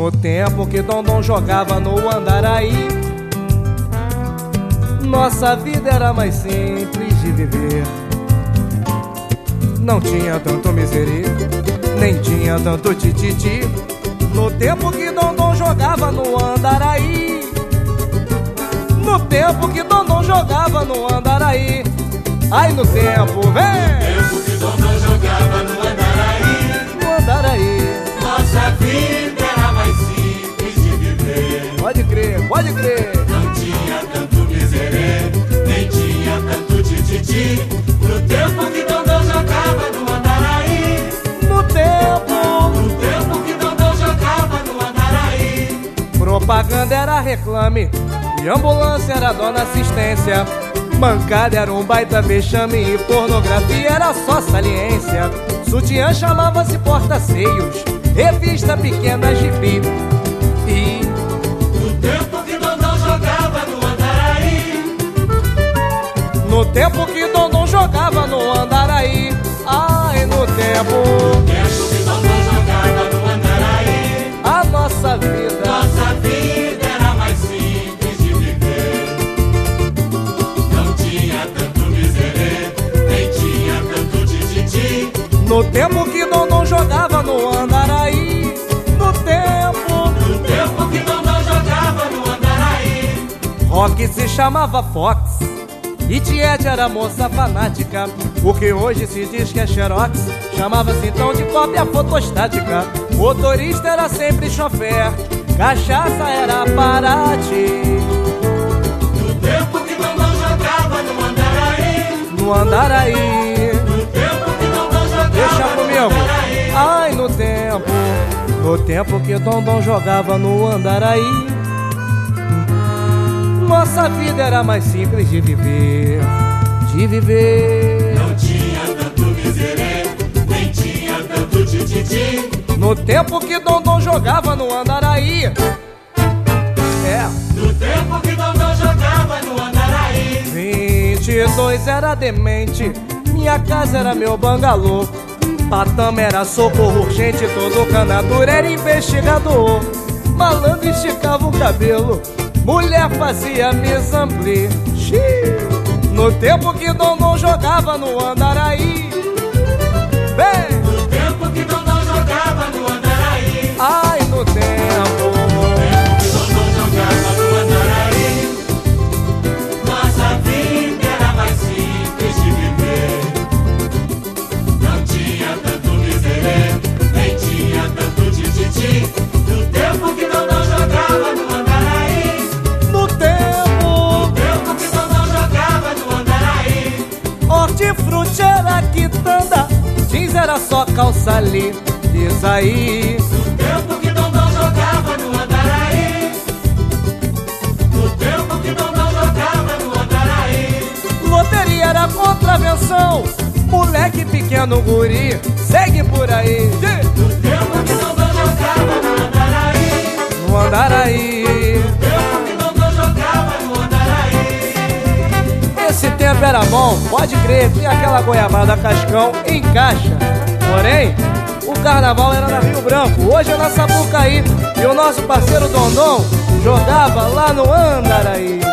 No tempo que Dondon jogava no Andaraí, nossa vida era mais simples de viver. Não tinha tanto miserê, nem tinha tanto tititi. No tempo que Dondon jogava no Andaraí, no tempo que Dondon jogava no Andaraí. Ai, no tempo, vem! No tempo que Dondon jogava no Andaraí, No Andaraí, nossa vida era mais simples de viver. pode crer, pode crer. Não tinha tanto miserê, nem tinha tanto tititi. No tempo que Dondon jogava no Andaraí, No tempo, no tempo que Dondon jogava no Andaraí. propaganda era reclame e ambulância era dona assistência. Bancada era um baita vexame e pornografia era só saliência. Sutiã chamava-se porta-seios, revista pequena gibi. E No tempo que Dondon jogava no Andaraí, no tempo que Dondon jogava no Andaraí, ai, no tempo, tempo que Dondon jogava no Andaraí, a nossa vida, nossa vida era mais simples de viver. Não tinha tanto miserê, nem tinha tanto tititi. no tempo que Dondon jogava no Andaraí, no tempo Que Dondon jogava no Andaraí, rock se chamava Fox e Tiete era moça fanática. O que hoje se diz que é xerox chamava-se então de cópia fotostática. Motorista era sempre chofer, cachaça era parate. no tempo que Dondon jogava no Andaraí, No Andaraí, no tempo que Dondon jogava deixa no comigo. Andaraí. Ai, no tempo que Dondon jogava no Andaraí, nossa vida era mais simples de viver, de viver. Não tinha tanto miserê, nem tinha tanto tititi. No tempo que Dondon jogava no Andaraí, No tempo que Dondon jogava no Andaraí, 22 era demente, minha casa era meu bangalô. Patama era socorro urgente, todo canador era investigador. Malandro esticava o cabelo, mulher fazia mise-en-plie. No tempo que Dondon jogava no Andaraí, vem! no tempo que Dondon jogava no Andaraí, Ai, no tempo, que Dondon jogava no Andaraí, nossa vida era mais simples de viver. Não tinha tanto miserê, nem tinha tanto tititi. No tempo que Dondon jogava no Andaraí, no tempo, que Dondon jogava no Andaraí, hortifruti era quitanda, jeans era só calça ali, diz aí. no tempo que Dondon jogava no Andaraí, no tempo que Dondon jogava no Andaraí. Loteria era contravenção, moleque pequeno guri, segue por aí. No tempo que Dondon jogava no Andaraí, No Andaraí, tempo que Dondon jogava no Andaraí. esse tempo era bom, pode crer, tinha aquela goiabada cascão em caixa. Porém, o carnaval era na Rio Branco, hoje é na Sapucaí. E o nosso parceiro Dondon jogava lá no Andaraí.